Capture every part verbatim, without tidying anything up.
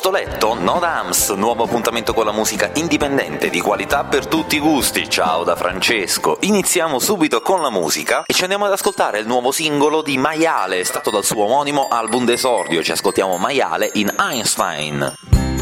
posto letto? No Dams, nuovo appuntamento con la musica indipendente di qualità per tutti i gusti. Ciao da Francesco. Iniziamo subito con la musica e ci andiamo ad ascoltare il nuovo singolo di Maiale, estratto dal suo omonimo album d'esordio. Ci ascoltiamo Maiale in Einstein.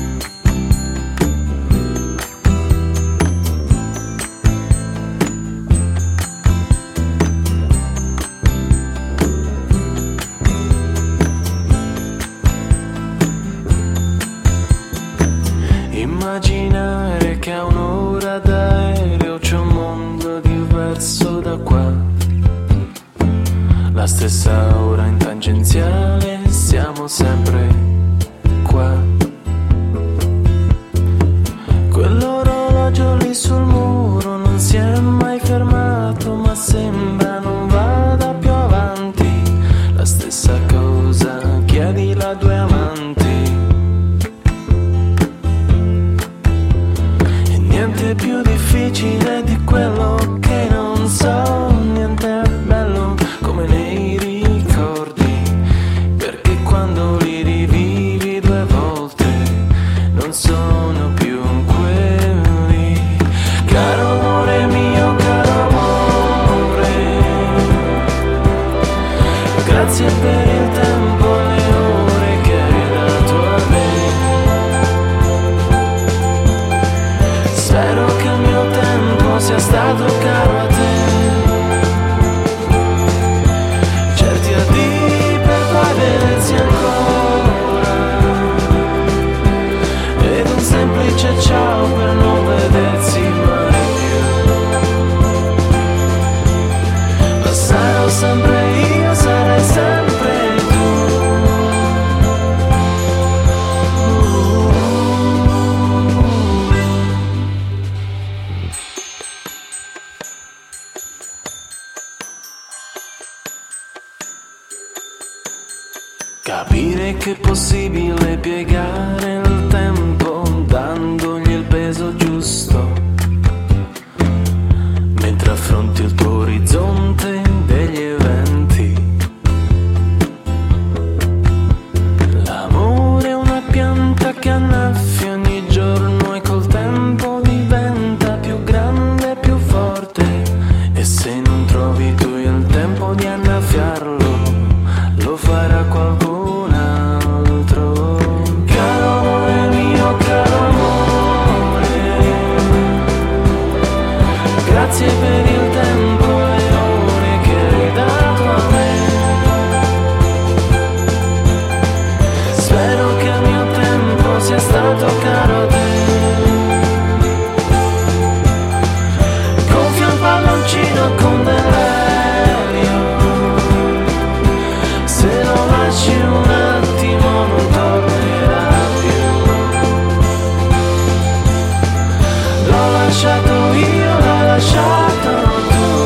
Immaginare che a un'ora d'aereo c'è un mondo diverso da qua. La stessa ora in tangenziale, siamo sempre qua. Quell'orologio lì sul muro non si è mai fermato, ma sembra non vada più avanti. La stessa cosa, chiedi la due amanti. Niente più difficile di quello che non so, niente è bello come nei ricordi, perché quando li rivivi due volte non sono più quelli. Caro amore mio, caro amore, grazie per il tempo e le ore che hai dato a me. Spero che il mio tempo sia stato caro a te. Certi addii per poi vedersi ancora, ed un semplice ciao per non vedersi mai più. Ma sarò sempre io, sarai sempre tu. Capire che è possibile piegare il tempo dandogli il peso giusto, mentre affronti il tuo orizzonte degli eventi. L'amore è una pianta che annaffia ogni giorno e col tempo diventa più grande e più forte. E se non trovi tu il tempo di annaffiarlo, lo farà qualcun altro. Caro amore mio, caro amore, grazie per il tempo e le ore che hai dato a me. Spero che il mio tempo sia stato caro a te. Gonfia un palloncino con dell'elio, se lo lasci un attimo non tornerà più. L'ho lasciato io, l'hai lasciato tu.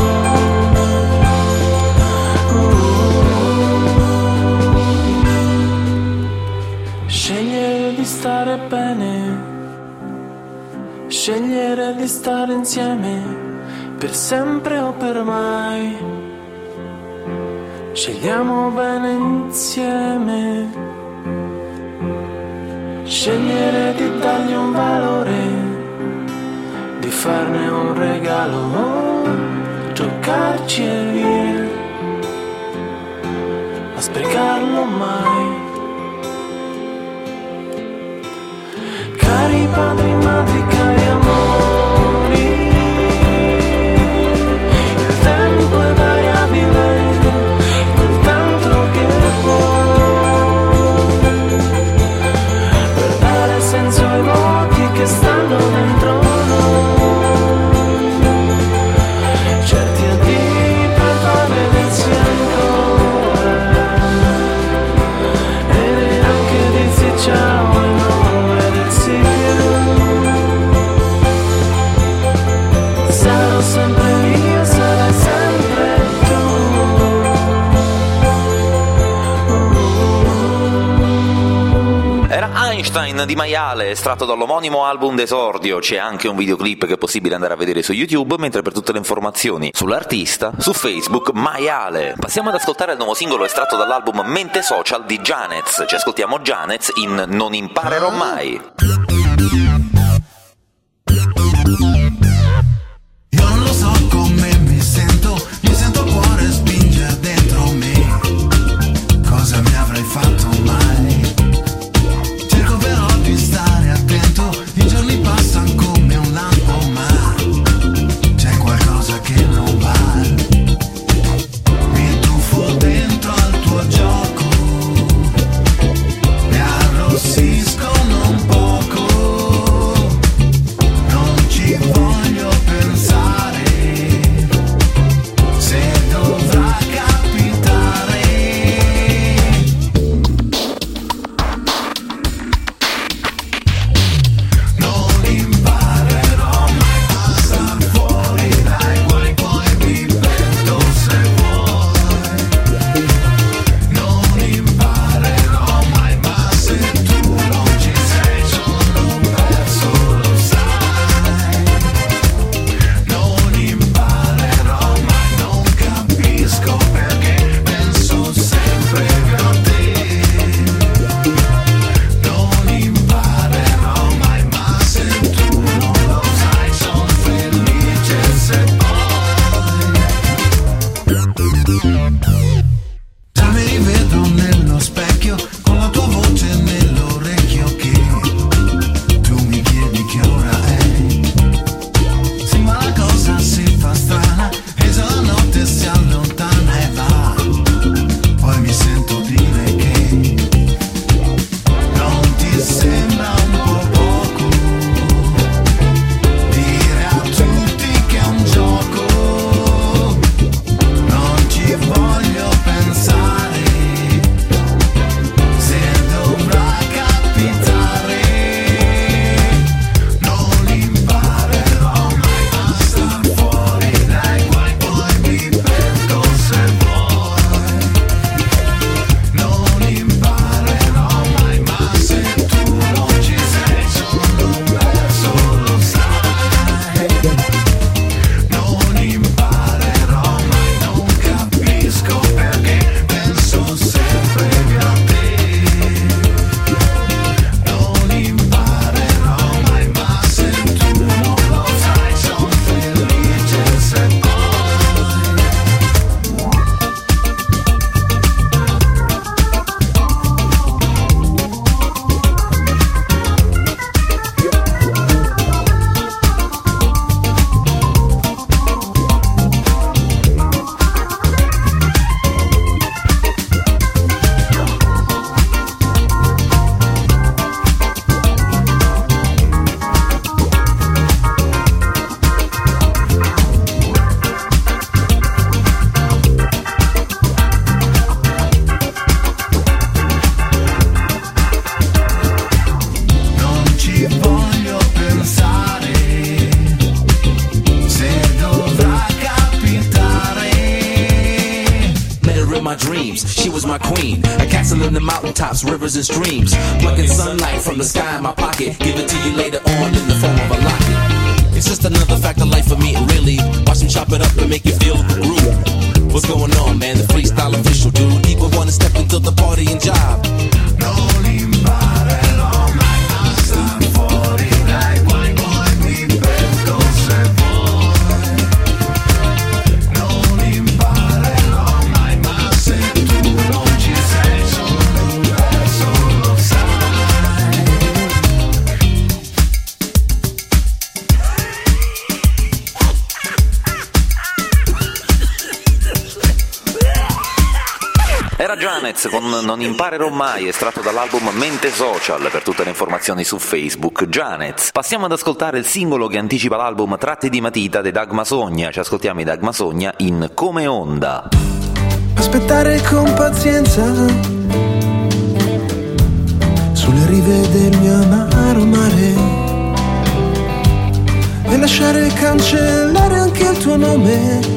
uh. Scegliere di stare bene, scegliere di stare insieme per sempre o per mai. Scegliamo bene insieme, scegliere di dargli un valore, di farne un regalo, oh, giocarci e via, a sprecarlo mai. Cari padri, madri, cari amori, il tempo è variabile, per dare senso ai vuoti che stanno dentro noi. Certi addii per poi vedersi ancora, e neanche dirsi ciao e non vedersi più. Golden di Maiale, estratto dall'omonimo album d'esordio. C'è anche un videoclip che è possibile andare a vedere su YouTube, mentre per tutte le informazioni sull'artista, su Facebook, Maiale. Passiamo ad ascoltare il nuovo singolo estratto dall'album Mente Social di Janez. Ci ascoltiamo Janez in Non imparerò mai. Io non lo so come mi sento, mi sento il cuore spingere dentro me. Cosa mi avrei fatto mai? Cerco però di stare attento, i giorni passano come un lampo, ma c'è qualcosa che non va. Mi tuffo dentro al tuo gioco e arrossiscono un poco. Non ci voglio pensare, se dovrà capitare. Non imparerò mai a star fuori dai guai, poi mi pento se vuoi. Non imparerò mai, ma se tu non ci sei sono perso, lo sai. Non imparerò mai, non capisco perché penso sempre a te. Non imparerò mai, ma se tu non lo sai sono felice se poi. Già mi rivedo nello specchio con la tua voce nell'orecchio che tu mi chiedi che ora è. Sì, ma la cosa si fa strana e già la notte si allontana e va. Poi mi sento dire che non ti sembra un po' poco dire a tutti che è un gioco. Non ci voglio pensare, se dovrà capitare. Non imparerò mai a star fuori dai guai, poi mi perdo se vuoi. Non imparerò mai, ma se tu non ci sei sono perso, lo sai. Non imparerò mai, non capisco perché penso sempre a te. Non imparerò mai, ma se tu non lo sai sono felice se poi. Non ci voglio pensare, se dovrà capitare. Met her in my dreams, she was my queen. A castle in the mountaintops, rivers and streams. Plucking sunlight from the sky in my pocket. Give it to you later on in the form of a locket. It's just another fact of life for me, really. Watch me chop it up and make you feel the groove. What's going on, man? The freestyle official, dude. People wanna step into the party and job. Non imparerò mai a star fuori dai guai, poi mi perdo se vuoi. Non imparerò mai, ma se tu non ci sei sono perso, lo sai. Era Janez con Non imparerò mai, estratto dall'album Mente Social. Per tutte le informazioni su Facebook, Janez. Passiamo ad ascoltare il singolo che anticipa l'album Tratti di matita dei Dag Masogna. Ci ascoltiamo i Dag Masogna in Come Onda. Aspettare con pazienza sulle rive del mio amaro mare e lasciare cancellare anche il tuo nome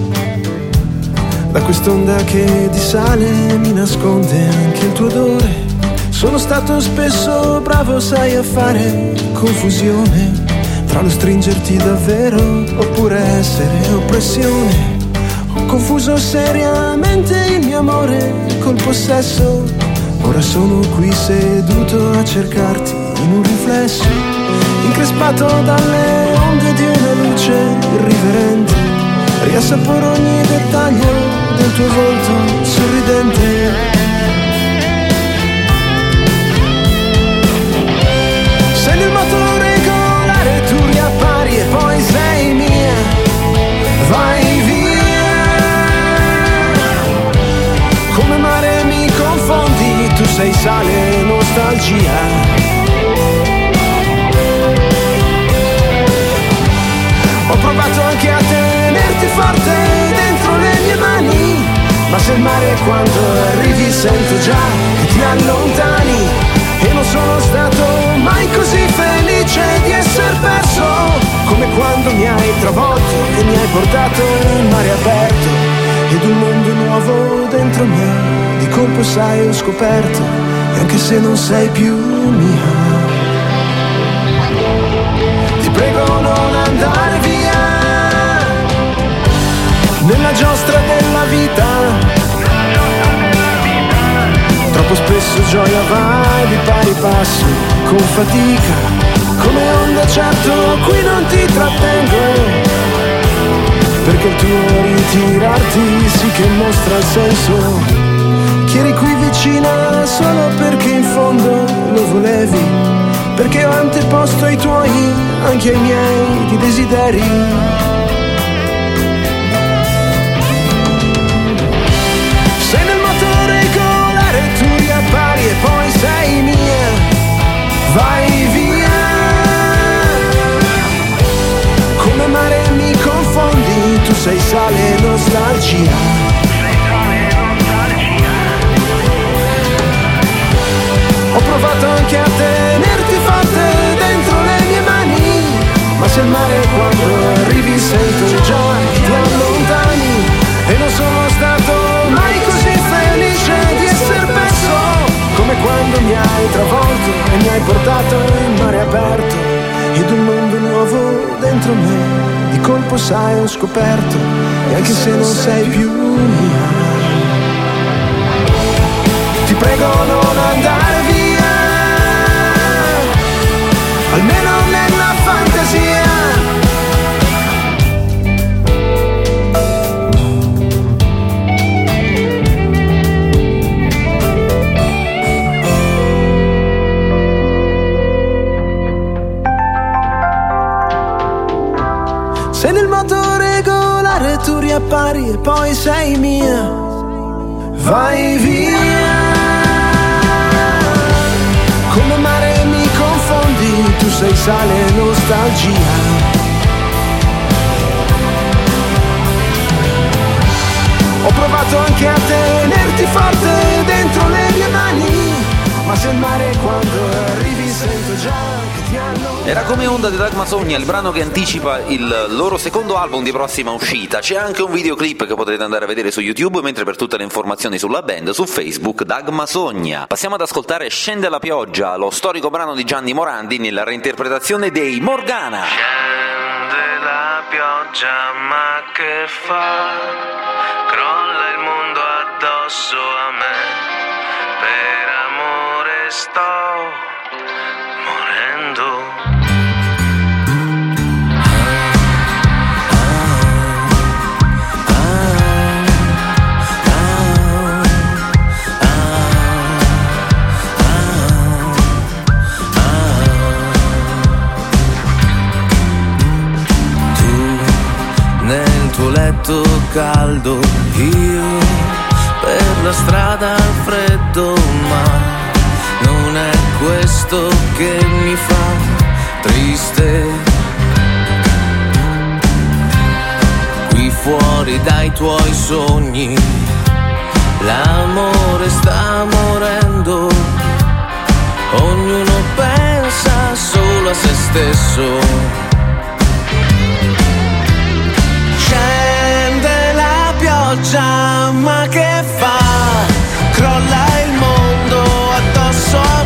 da quest'onda che di sale mi nasconde anche il tuo odore. Sono stato spesso bravo, sai, a fare confusione tra lo stringerti davvero oppure essere oppressione. Ho confuso seriamente il mio amore col possesso. Ora sono qui seduto a cercarti in un riflesso, increspato dalle onde di una luce irriverente. Riassaporo ogni dettaglio del tuo volto sorridente. Sei nel moto regolare, tu riappari e poi sei mia. Vai via. Come mare mi confondi, tu sei sale e nostalgia. Ho provato anche a tenerti forte dentro le mie mani, ma se il mare quando arrivi sento già che ti allontani. E non sono stato mai così felice di essere perso, come quando mi hai travolto e mi hai portato in mare aperto. Ed un mondo nuovo dentro me, di colpo sai ho scoperto, e anche se non sei più mia, ti prego non andare via. Nella giostra della vita troppo spesso gioia vai di pari passo con fatica, come onda certo qui non ti trattengo, perché il tuo ritirarti sì che mostra il senso, che eri qui vicina solo perché in fondo lo volevi, perché ho anteposto ai tuoi anche ai miei di desideri. E poi sei mia, vai via. Come mare mi confondi, tu sei sale e nostalgia. Ho provato anche a tenerti forte dentro le mie mani, ma se il mare quando arrivi sento già che ti allontani. E non sono stato mai così felice di essere perso, come quando mi hai travolto e mi hai portato in mare aperto. Ed un mondo nuovo dentro me, di colpo sai ho scoperto, e anche se non sei più mia, ti prego non andare via, almeno nella fantasia. Se nel moto regolare tu riappari e poi sei mia, vai via. Come mare mi confondi, tu sei sale e nostalgia. Ho provato anche a tenerti forte dentro le mie mani, ma se il mare quando arrivi sento già che ti hanno. Era come onda di Dagma Sogna, il brano che anticipa il loro secondo album di prossima uscita. C'è anche un videoclip che potrete andare a vedere su YouTube, mentre per tutte le informazioni sulla band su Facebook Dagma Sogna. Passiamo ad ascoltare Scende la pioggia, lo storico brano di Gianni Morandi nella reinterpretazione dei Morgana. Scende la pioggia ma che fa? Crolla il mondo addosso a me, per amore sto morendo. Nel tuo letto caldo, io per la strada al freddo, ma non è questo che mi fa triste. Qui fuori dai tuoi sogni, l'amore sta morendo, ognuno pensa solo a se stesso. Scende la pioggia, ma che fa? Crolla il mondo addosso a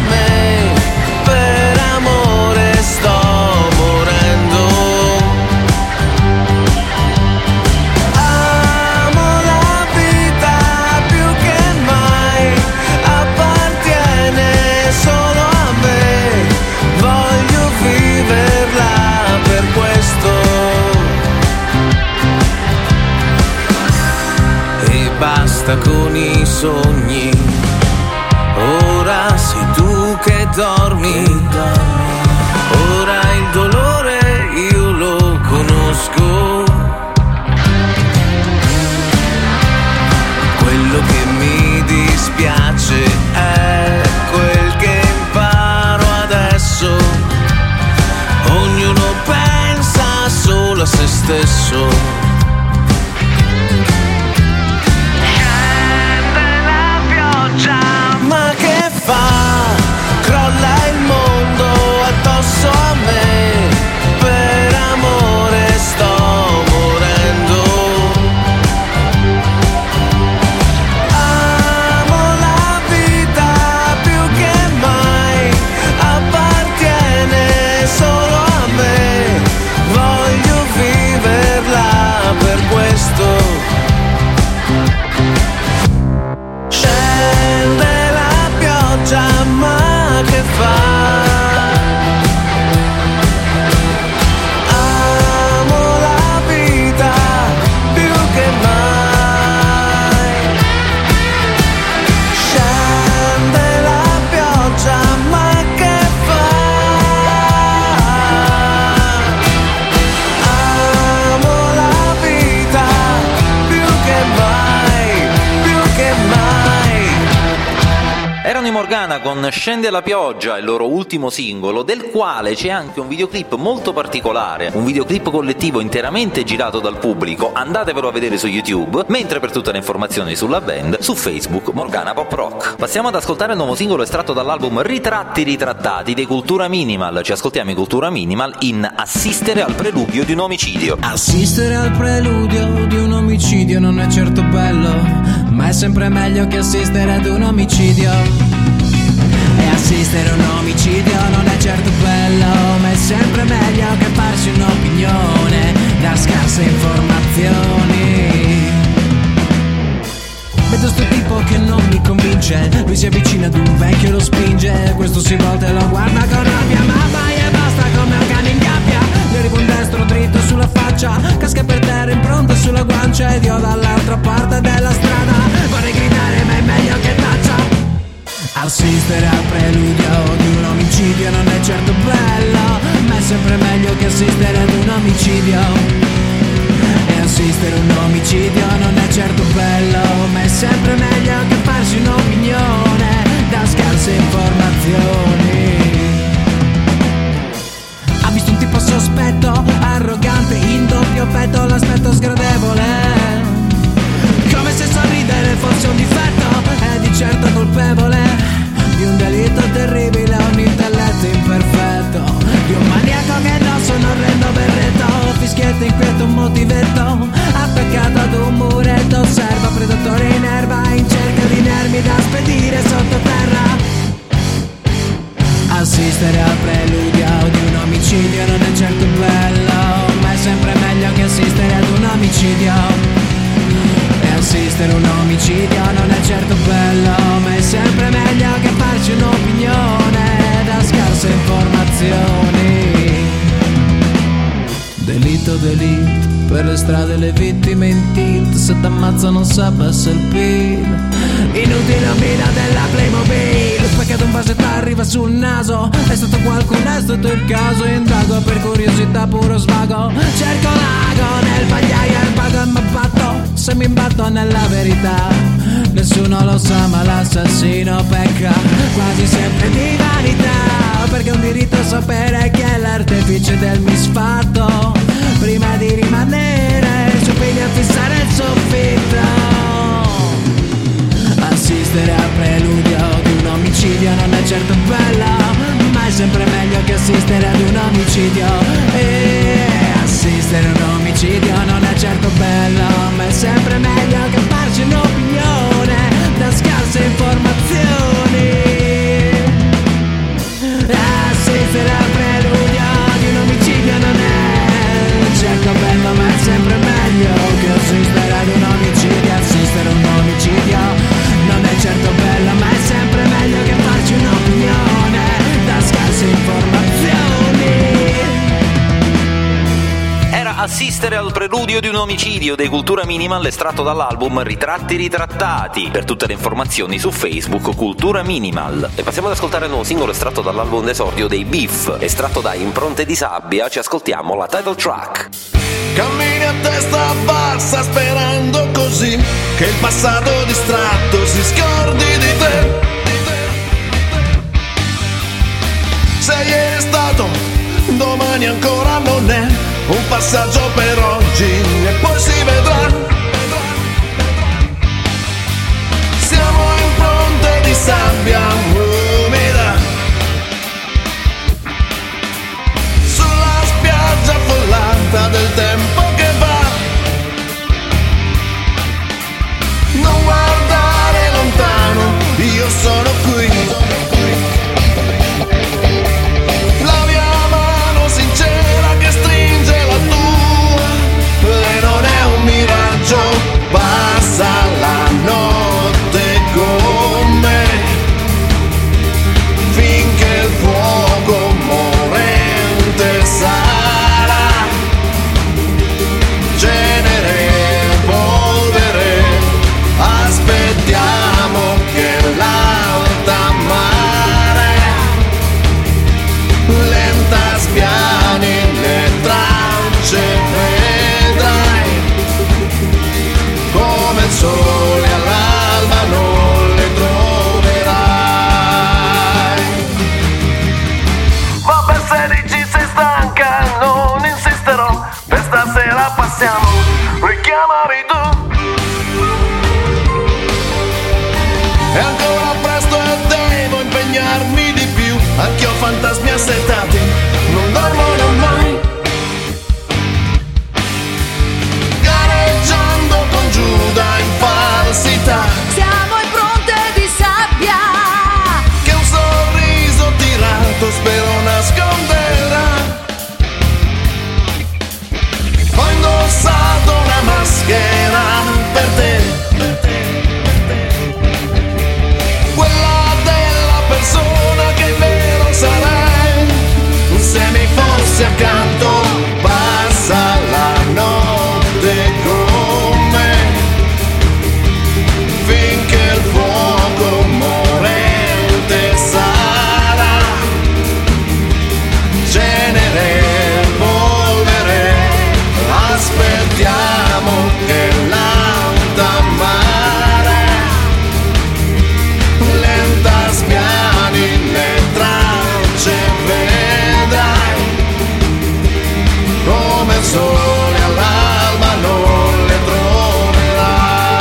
testa con i sogni. Ora sei tu che dormi, ora il dolore io lo conosco. Quello che mi dispiace è quel che imparo adesso. Ognuno pensa solo a se stesso. Ma che fa? Crolla il mondo addosso a me. Per amore sto morendo. Amo la vita più che mai. Appartiene solo a me. Voglio viverla per questo. Ma che fa? Amo la vita più che mai. Scende la pioggia, ma che fa? Amo la vita più che mai, più che mai. Erano i Morgana con Scende la pioggia, il loro ultimo singolo, del quale c'è anche un videoclip molto particolare, un videoclip collettivo interamente girato dal pubblico, andatevelo a vedere su YouTube, mentre per tutte le informazioni sulla band, su Facebook Morgana Pop Rock. Passiamo ad ascoltare il nuovo singolo estratto dall'album Ritratti ritrattati dei Cultura Minimal. Ci ascoltiamo i Cultura Minimal in Assistere al preludio di un omicidio. Assistere al preludio di un omicidio non è certo bello, ma è sempre meglio che assistere ad un omicidio. E assistere a un omicidio non è certo bello, ma è sempre meglio che farsi un'opinione da scarse informazioni. Vedo sto tipo che non mi convince, lui si avvicina ad un vecchio e lo spinge, questo si volta e lo guarda con rabbia, ma vai e basta come un cane in gabbia. Gli arriva un destro dritto sulla faccia, casca per terra impronta sulla guancia ed io dall'altra parte della strada vorrei gridare ma è meglio che taccia. Assistere al preludio di un omicidio non è certo bello, ma è sempre meglio che assistere ad un omicidio. E assistere a un omicidio non è certo bello, ma è sempre meglio che farsi un'opinione da scarse informazioni. Ha visto un tipo sospetto, arrogante, in doppio petto, l'aspetto sgradevole, come se sorridere fosse un difetto, è di certo colpevole di un delitto terribile, un intelletto imperfetto, di un maniaco che indossa un orrendo berretto, fischietto inquieto, un motivetto, attaccato ad un muretto, osserva predatore in erba in cerca di nervi da spedire sottoterra. Assistere al preludio di un omicidio non è certo bello, ma è sempre meglio che assistere ad un omicidio. E assistere a un omicidio non è certo bello, ma è sempre meglio che farci un'opinione da scarse informazioni. Delitto, delitto, per le strade le vittime in tilt, se t'ammazza non sapesse il pil. Inutile omina della Playmobil, perché un vasetto arriva sul naso, è stato qualcuno, è stato il caso, indago per curiosità, puro svago, cerco l'ago nel pagliaio e pago e m'abbatto, se mi imbatto nella verità, nessuno lo sa ma l'assassino pecca quasi sempre di vanità, perché è un diritto sapere chi è l'artefice del misfatto, prima di rimanere su piedi a fissare il soffitto. Assistere al preludio di un omicidio non è certo bello, ma è sempre meglio che assistere ad un omicidio. E assistere a un omicidio non è certo bello, ma è sempre meglio che farci un'opinione da scarse informazioni. Assistere al preludio di un omicidio non è certo bello, ma è sempre meglio che assistere ad un omicidio. Assistere a un omicidio non è certo bello, ma è sempre meglio che farci un'opinione da scarse informazioni. Era assistere al preludio di un omicidio dei Cultura Minimal estratto dall'album Ritratti ritrattati. Per tutte le informazioni su Facebook Cultura Minimal. E passiamo ad ascoltare il nuovo singolo estratto dall'album d'esordio dei Beef, estratto da Impronte di Sabbia. Ci ascoltiamo la title track. Cammini a testa bassa sperando così che il passato distratto si scordi di te. Se ieri è stato, domani ancora non è, un passaggio per oggi e poi si vedrà. Siamo impronte di sabbia umida sulla spiaggia affollata del tempo che va. Non guardare lontano, io sono qui. La mia mano sincera che stringe la tua, e non è un miraggio, passa la notte con me, finché il fuoco morente sarà cenere, polvere. Aspettiamo che l'alta mare lenta spiani le tracce, vedrai come il sole all'alba non le troverai. Vabbè, se dici sei stanca non insisterò, per stasera passiamo, richiamami tu. È ancora presto e devo impegnarmi di più, anch'io ho fantasmi assetati, non dormono mai. Gareggiando con Giuda in falsità, siamo impronte di sabbia che un sorriso tirato spero nasconderà. Ho indossato una maschera per te, quella della persona che in vero sarai. Se mi fossi accanto, passa la notte con me, finché il fuoco morente sarà cenere, polvere. Aspettiamo che l'alta mare lenta spiani le tracce, vedrai come il sole all'alba non le troverai.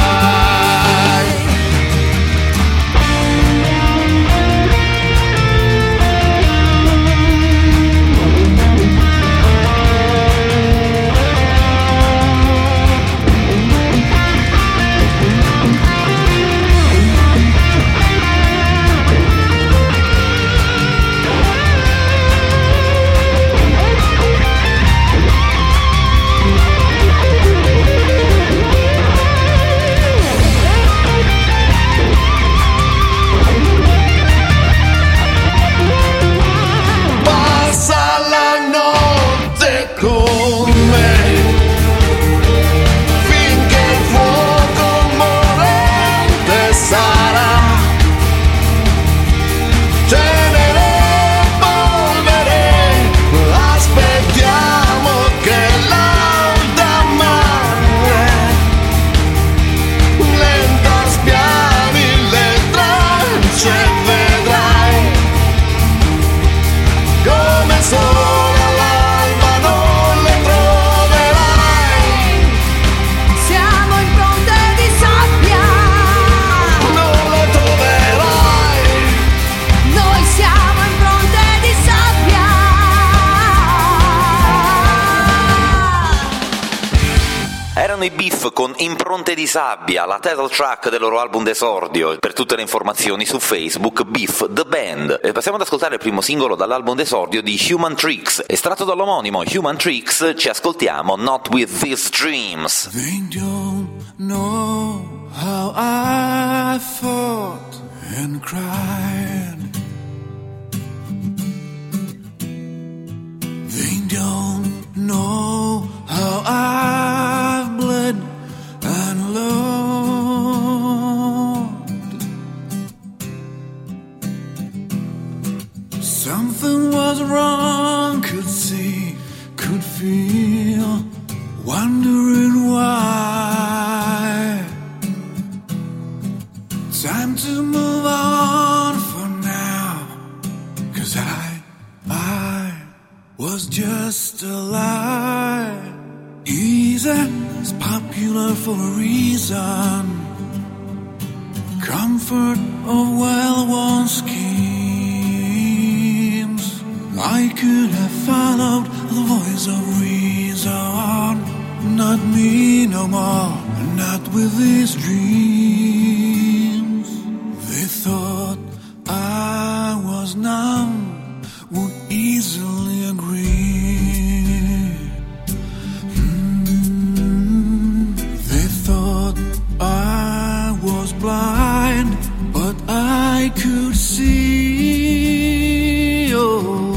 Passa la notte con me, finché il fuoco morente sarà cenere, polvere. Aspettiamo che l'alta mare lenta spiani le tracce, vedrai come il sole all'alba non le troverai. siamo impronte di sabbia, Non le troverai. noi siamo impronte di sabbia. Erano i Beef con Impronte di Sabbia, la title track del loro album d'esordio. Per tutte le informazioni su Facebook Beef The Band. E passiamo ad ascoltare il primo singolo dall'album d'esordio di Human Tricks, estratto dall'omonimo Human Tricks. Ci ascoltiamo Not With These Dreams. They don't know how I fought and cried. They don't know how wondering why. Time to move on for now, 'cause I, I was just a lie. Easy is popular for a reason. Comfort of well-worn schemes. I could have followed the voice of reason. Not me no more, not with these dreams. They thought I was numb, would easily agree. Mm, they thought I was blind, but I could see. Oh,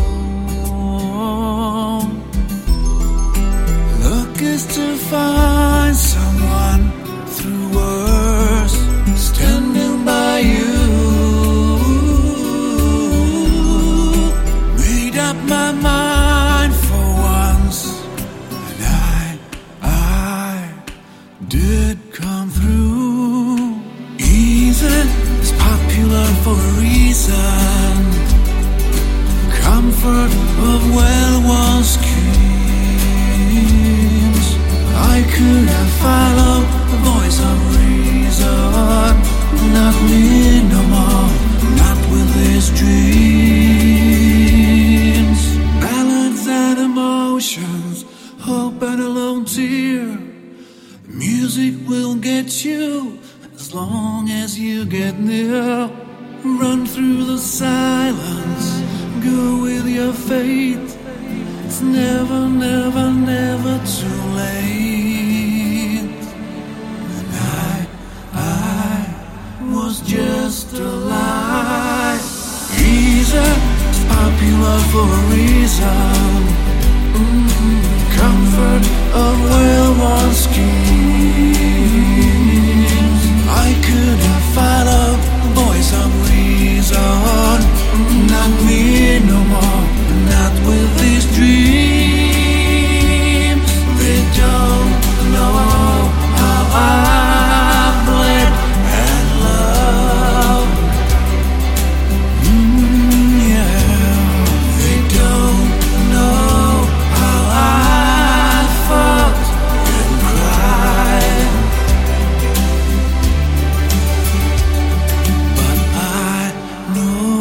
luck is to find someone through words standing by you. Made up my mind for once, and I, I did come through. Easy is popular for a reason. Comfort of well-worn schemes. I could have followed the voice of reason. Not me no more, not with these dreams. Ballads and emotions, hope and a lone tear. Music will get you as long as you get near. Run through the silence, go with your fate. It's never, never, never too late. And I, I was just a lie. Easy, it's popular for a reason. Mm-hmm. Comfort of well-worn schemes. I could have followed the voice of reason. Not me no more, not with these dreams. They don't know how I bled and loved. Mm, yeah. They don't know how I fought and cried. But I know.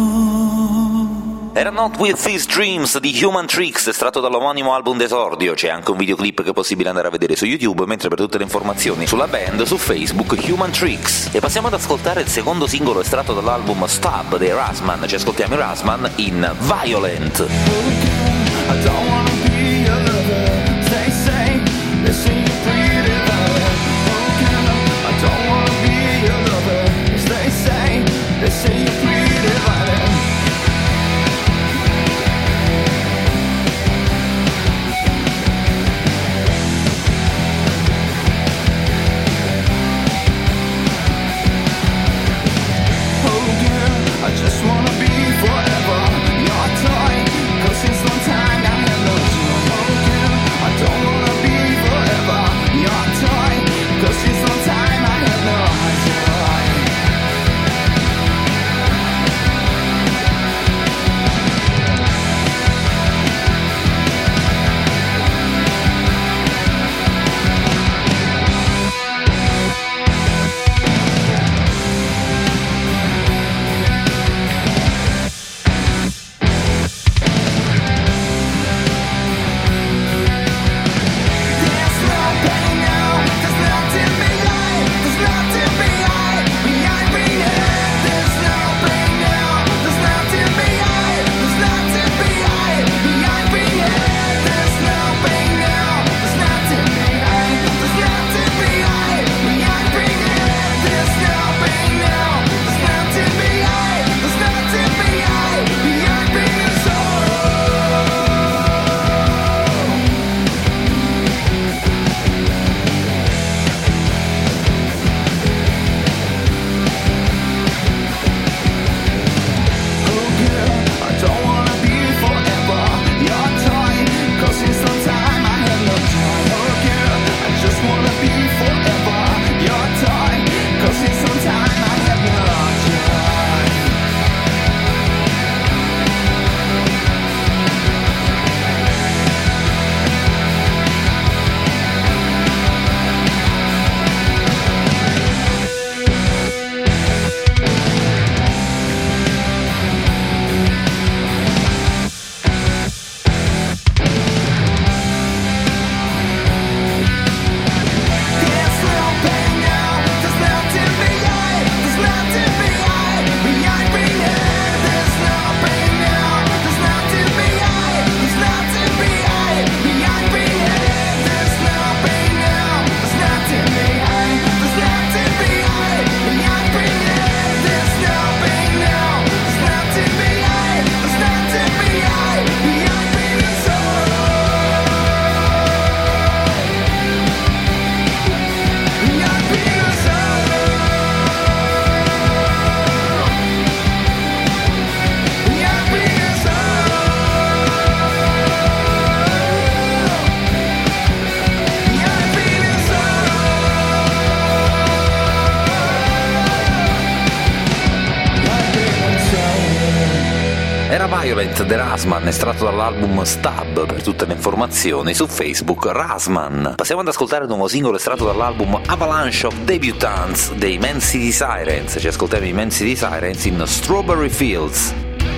Era Not With These Dreams di Human Tricks, estratto dall'omonimo album d'esordio. C'è anche un videoclip che è possibile andare a vedere su YouTube, mentre per tutte le informazioni sulla band su Facebook Human Tricks. E passiamo ad ascoltare il secondo singolo estratto dall'album Stab dei Rasman. Ci ascoltiamo i Rasman in Violent. I don't wanna be your lover. They say, they say you're pretty violent. I don't wanna be your lover. They say, they say you're pretty violent. Oh girl, I just wanna be forever your toy. 'Cause since long time I have no Violent The Rasman, estratto dall'album Stab. Per tutte le informazioni su Facebook Rasman. Passiamo ad ascoltare il nuovo singolo estratto dall'album Avalanche of Debutants dei Man City Sirens. Ci ascoltiamo i Man City Sirens in Strawberry Fields.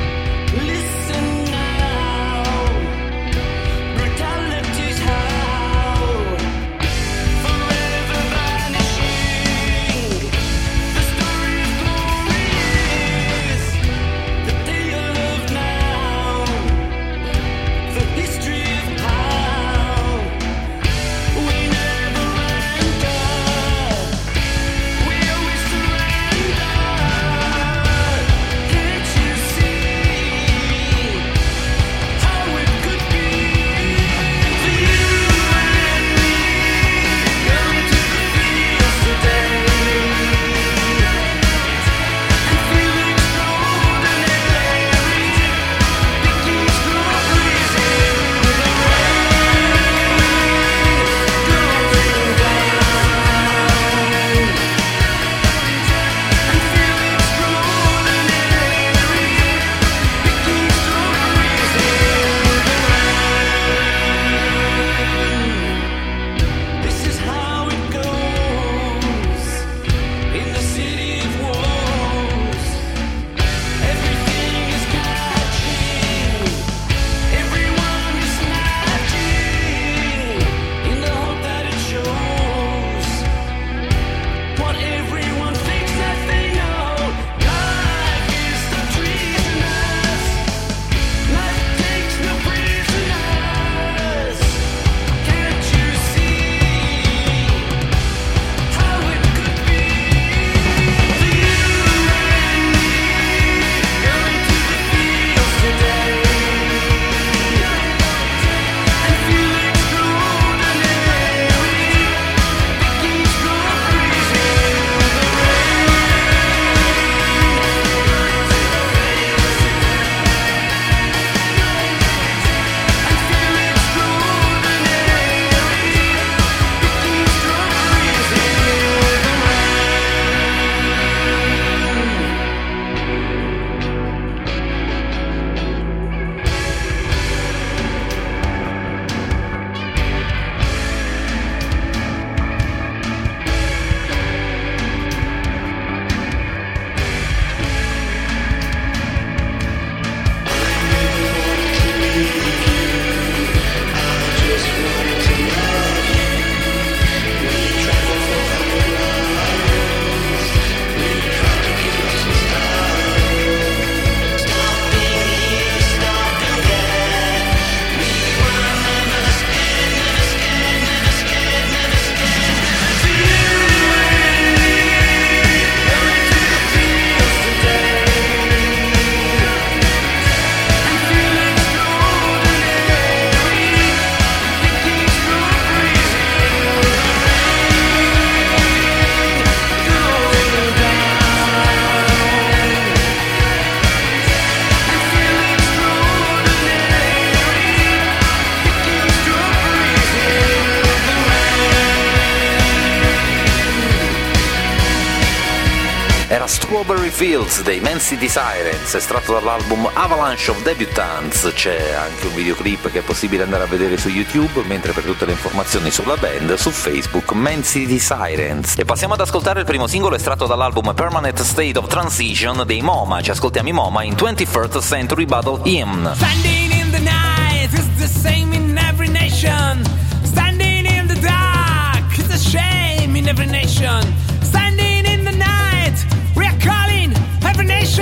Strawberry Fields dei Man City Sirens, estratto dall'album Avalanche of Debutants. C'è anche un videoclip che è possibile andare a vedere su YouTube, mentre per tutte le informazioni sulla band su Facebook Man City Sirens. E passiamo ad ascoltare il primo singolo estratto dall'album Permanent State of Transition dei MoMA. Ci ascoltiamo i MoMA in twenty-first Century Battle Hymn. Standing in the night is the same in every nation. Standing in the dark is a shame in every nation. Standing in the night, we are calling every nation.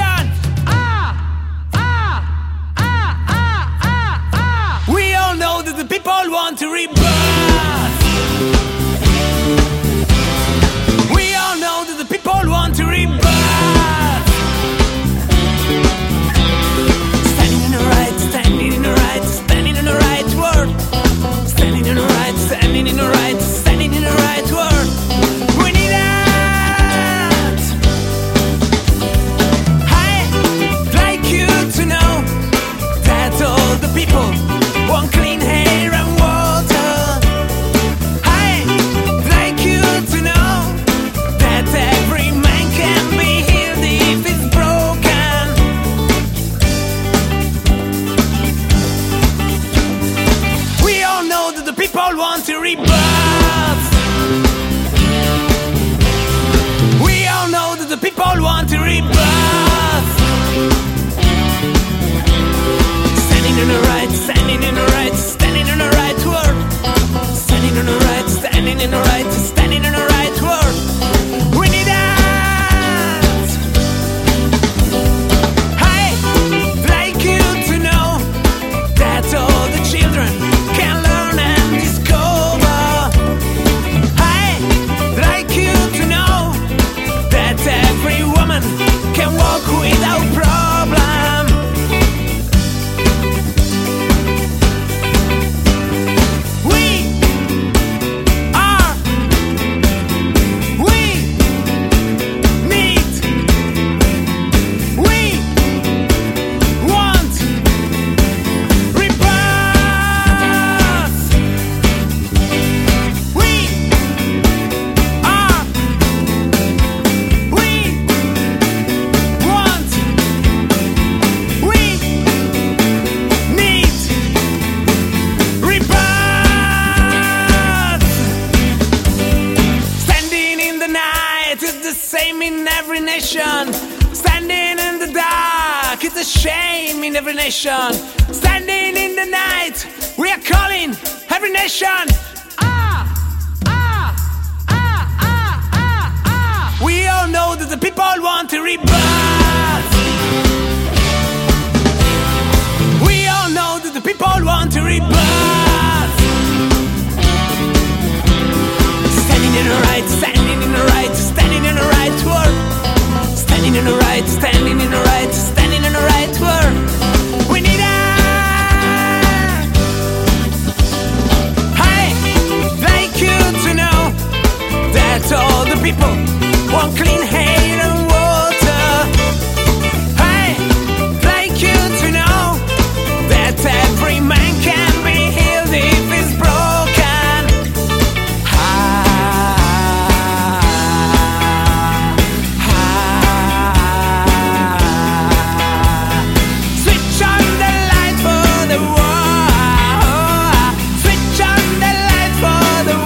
Ah, ah, ah, ah, ah, ah. We all know that the people want to rebirth. We all know that the people want to rebirth. Standing in the right, standing in the right, standing in the right word. Standing in rebirth. We all know that the people want a rebirth. Standing in the right, standing in the right, standing in the right world. Standing in the right, standing in the right, standing in the right world. We need that. I'd like you to know that all the children can learn and discover. I'd like you to know that every woman can walk without problem. We are, we need, we want rebirth. We are, we want, we need rebirth. Standing in the night is the same in every nation. Standing in the dark is a shame in every nation. Standing in the night, we are calling every nation. Ah, ah, ah, ah, ah, ah. We all know that the people want a rebirth. We all know that the people want a rebirth. Standing in the right, standing in the right, standing in the right world. Standing in the right, standing in the right, standing in the right world. We need that. I'd like you to know that all the people want clean air and water. I'd like you to know that every man can be healed if he's broken. Ah, ah. Switch on the light for the war. Switch on the light for the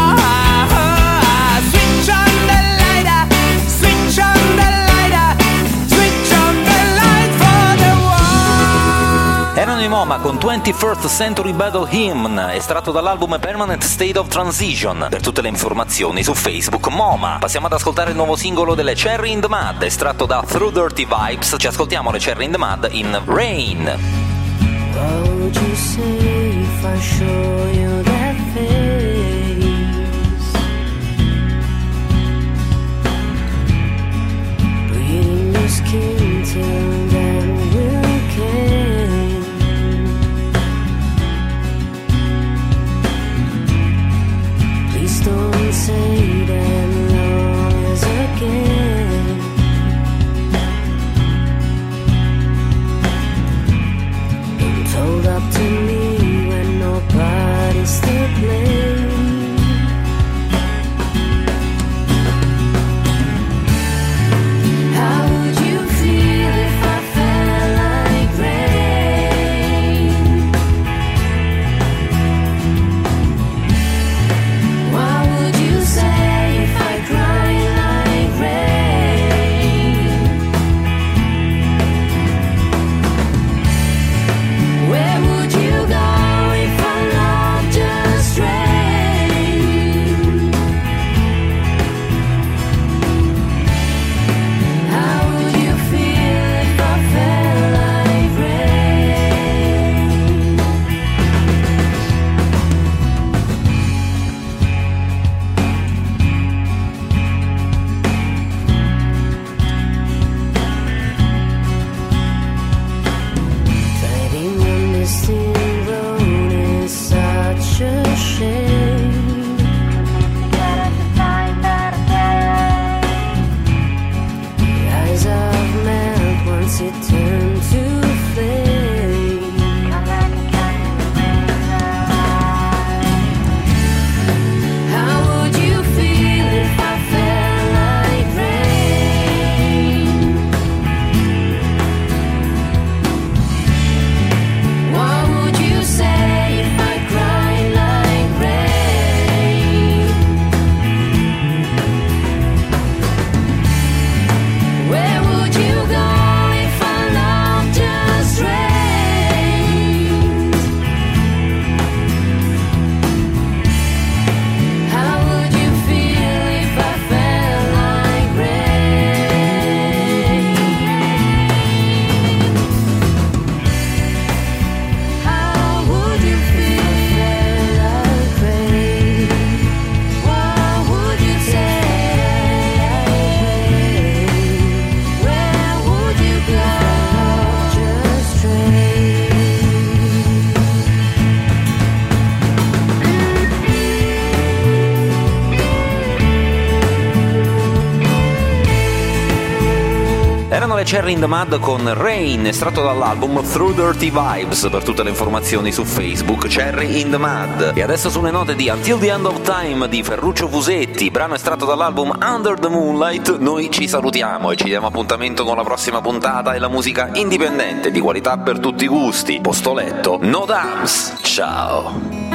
war. Switch on the lighter. Switch on the lighter. Switch on the light for the war. Erano i MoMA con twenty-first Century Battle Hymn, estratto dall'album Permanent State of Transition. Per tutte le informazioni su Facebook MoMA. Passiamo ad ascoltare il nuovo singolo delle Cherry in the Mud, estratto da Through Dirty Vibes. Ci ascoltiamo le Cherry in the Mud in Rain. What would you say if I show you that face? Bleeding your skin till then will came. Please don't say that love is again. Been told up to me when nobody's to blame. How would you feel if I felt like rain? What would you say Cherry in the Mud con Rain, estratto dall'album Through Dirty Vibes. Per tutte le informazioni su Facebook, Cherry in the Mud. E adesso sulle note di Until the End of Time di Ferruccio Fusetti, brano estratto dall'album Under the Moonlight, noi ci salutiamo e ci diamo appuntamento con la prossima puntata e la musica indipendente di qualità per tutti i gusti. Posto letto, no dams. Ciao.